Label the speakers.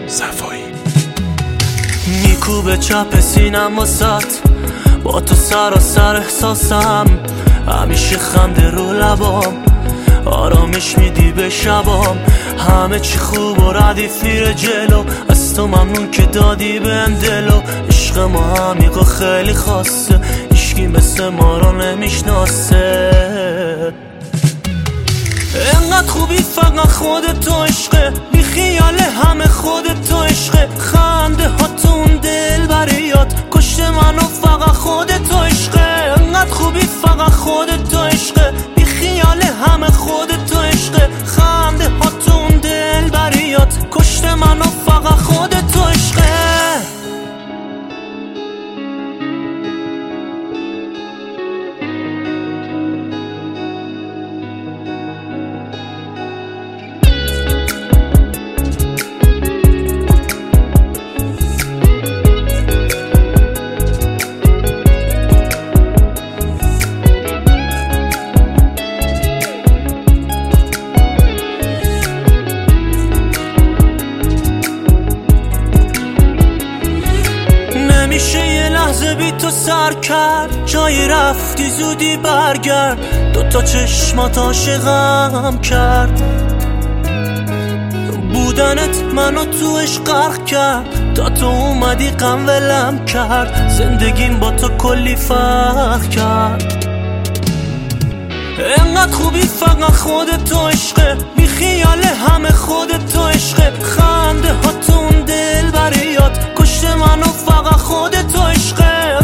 Speaker 1: صفایی میکوبه چپ سینم واسط، با تو سراسر احساسم، همیشه خنده رو لبام، آرامش میدی به شبام، همه چی خوب و ردیف میره جلو، از تو ممنون که دادی بهم دلو، عشق ما عمیق و خیلی خاصه، هیچکی مثل ما رو نمیشناسه، انقدر خوبی فقط خودت تو عشقه، بی خیال همه خودت تو عشقه، خنده ها تو اون دل بریات کشت منو فقط خودت تو عشقه، انقدر خوبی فقط خودت تو عشقه، بی خیال همه خودت تو عشقه، خنده ها تو اون دل بریات کشت منو فقط خودت تو عشقه. نمیشه یه لحظه بی تو سر کرد، جایی رفتی زودی برگرد، دوتا چشمات عاشقم کرد، بودنت منو تو عشق غرق کرد، تا تو اومدی غم ولم کرد، زندگیم با تو کلی فرق کرد، انقدر خوبی فقط خودت تو عشقه، بی خیال همه خودت تو عشقه، خنده ها تو اون دل بریات کشت منو فقط خودت تو عشقه،